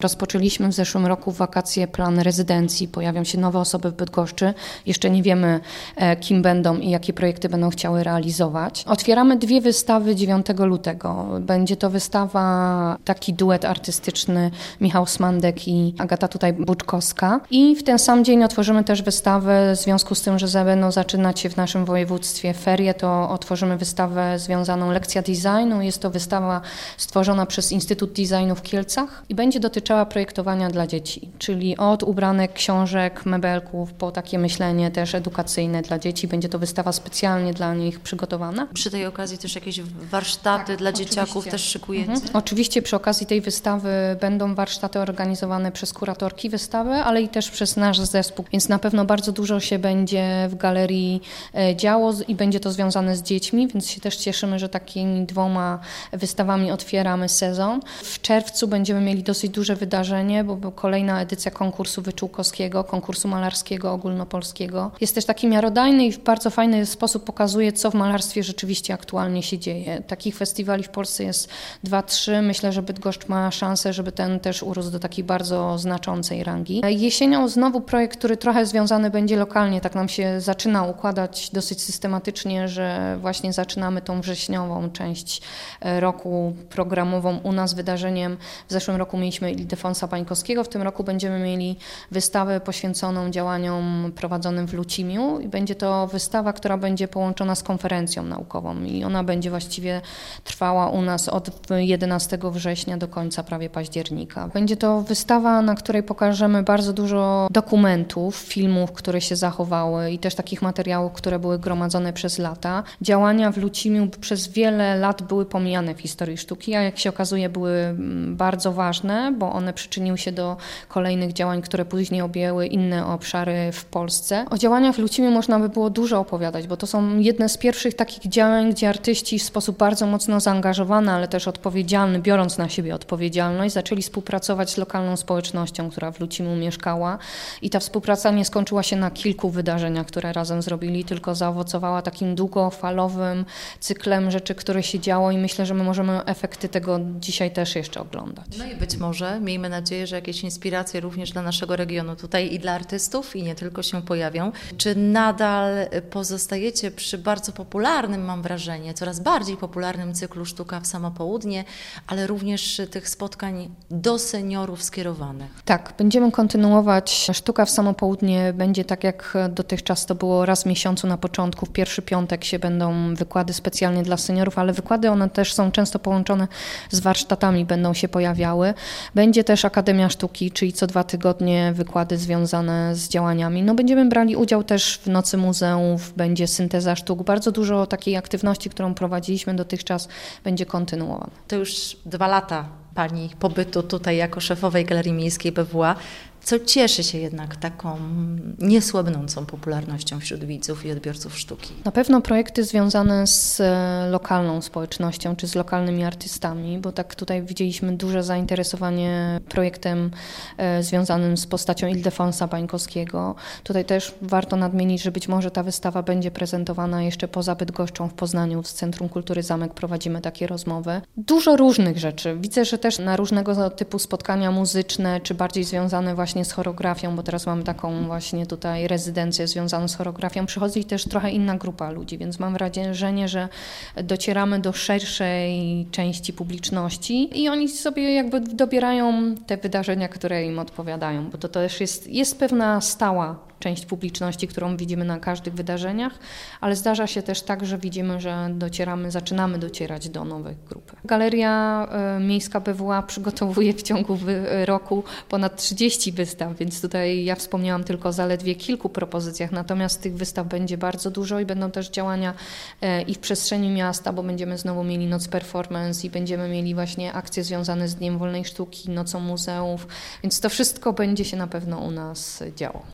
Rozpoczęliśmy w zeszłym roku wakacje plan rezydencji. Pojawią się nowe osoby w Bydgoszczy. Jeszcze nie wiemy, kim będą i jakie projekty będą chciały realizować. Otwieramy 2 wystawy 9 lutego. Będzie to wystawa, taki duet artystyczny Michał Smandek i Agata tutaj Buczkowska. I w ten sam dzień otworzymy też wystawę, w związku z tym, że będą zaczynać się w naszym województwie ferie, to otworzymy wystawę związaną Lekcja Designu. Jest to wystawa stworzona przez Instytut Designu w Kielcach i będzie dotyczyła projektowania dla dzieci, czyli od ubranek, książek, mebelków, po takie myślenie też edukacyjne dla dzieci. Będzie to wystawa specjalnie dla nich przygotowana. Przy tej okazji też jakieś warsztaty dla dzieciaków też szykujecie? Oczywiście przy okazji tej wystawy będą warsztaty organizowane przez kuratorki wystawy, ale i też przez nasz zespół, więc na pewno bardzo dużo się będzie w galerii działo i będzie to związane z dziećmi, więc się też cieszymy, że takimi 2 wystawami otwieramy sezon. W czerwcu będziemy mieli dosyć duże wydarzenie, bo kolejna edycja konkursu wyczółkowskiego, konkursu malarskiego ogólnopolskiego. Jest też taki miarodajny i w bardzo fajny sposób pokazuje, co w malarstwie rzeczywiście aktualnie się dzieje. Takich festiwali w Polsce jest 2-3. Myślę, że Bydgoszcz ma szansę, żeby ten też urósł do takiej bardzo znaczącej rangi. Jesienią znowu projekt, który trochę związany będzie lokalnie, tak nam się zaczyna układać dosyć systematycznie, że właśnie zaczynamy tą wrześniową część roku programową u nas wydarzeniem. W zeszłym roku mieliśmy Ildefonsa Bańkowskiego, w tym roku będziemy mieli wystawę poświęconą działaniom prowadzonym w Lucimiu i będzie to wystawa, która będzie połączona z konferencją naukową i ona będzie właściwie trwała u nas od 11 września do końca prawie października. Będzie to wystawa, na której pokażemy bardzo dużo dokumentów, filmów, które się zachowały i też takich materiałów, które były gromadzone przez lata. Działania w Lucimiu przez wiele lat były pomijane w historii sztuki, a jak się okazuje były bardzo ważne, bo one przyczyniły się do kolejnych działań, które później objęły inne obszary w Polsce. O działaniach w Lucimiu można by było dużo opowiadać, bo to są jedne z pierwszych takich działań, gdzie artyści w sposób bardzo mocno zaangażowany, ale też odpowiedzialny, biorąc na siebie odpowiedzialność, zaczęli współpracować z lokalną społecznością, która w Lucimiu mieszkała i ta współpraca nie skończyła się na kilku wydarzeniach, które razem zrobili, tylko zaowocowała takim długofalowym cyklem rzeczy, które się działo i myślę, że my możemy efekty tego dzisiaj też jeszcze oglądać. No i być może, miejmy nadzieję, że jakieś inspiracje również dla naszego regionu tutaj i dla artystów i nie tylko się pojawią. Czy nadal pozostajecie przy bardzo popularnym, mam wrażenie, coraz bardziej popularnym cyklu Sztuka w samo południe, ale również tych spotkań do seniorów skierowanych? Tak, będziemy kontynuować. Sztuka w samo południe będzie tak jak dotychczas to było raz w miesiącu na początku. W pierwszy piątek się będą wykłady specjalnie dla seniorów, ale wykłady one też są często połączone z warsztatami, będą się pojawiały. Będzie też Akademia Sztuki, czyli co 2 tygodnie wykłady związane z działaniami. No, będziemy brali udział też w Nocy Muzeów, będzie synteza sztuk. Bardzo dużo takiej aktywności, którą prowadziliśmy dotychczas, będzie kontynuowana. To już 2 lata Pani pobytu tutaj jako szefowej Galerii Miejskiej BWA. Co cieszy się jednak taką niesłabnącą popularnością wśród widzów i odbiorców sztuki? Na pewno projekty związane z lokalną społecznością czy z lokalnymi artystami, bo tak tutaj widzieliśmy duże zainteresowanie projektem związanym z postacią Ildefonsa Bańkowskiego. Tutaj też warto nadmienić, że być może ta wystawa będzie prezentowana jeszcze poza Bydgoszczą w Poznaniu, w Centrum Kultury Zamek prowadzimy takie rozmowy. Dużo różnych rzeczy. Widzę, że też na różnego typu spotkania muzyczne, czy bardziej związane właśnie z choreografią, bo teraz mam taką właśnie tutaj rezydencję związaną z choreografią, przychodzi też trochę inna grupa ludzi, więc mam wrażenie, że docieramy do szerszej części publiczności i oni sobie jakby dobierają te wydarzenia, które im odpowiadają, bo to też jest pewna stała część publiczności, którą widzimy na każdych wydarzeniach, ale zdarza się też tak, że widzimy, że zaczynamy docierać do nowej grupy. Galeria Miejska BWA przygotowuje w ciągu roku ponad 30 wystaw, więc tutaj ja wspomniałam tylko o zaledwie kilku propozycjach, natomiast tych wystaw będzie bardzo dużo i będą też działania i w przestrzeni miasta, bo będziemy znowu mieli Noc Performance i będziemy mieli właśnie akcje związane z Dniem Wolnej Sztuki, Nocą Muzeów, więc to wszystko będzie się na pewno u nas działo.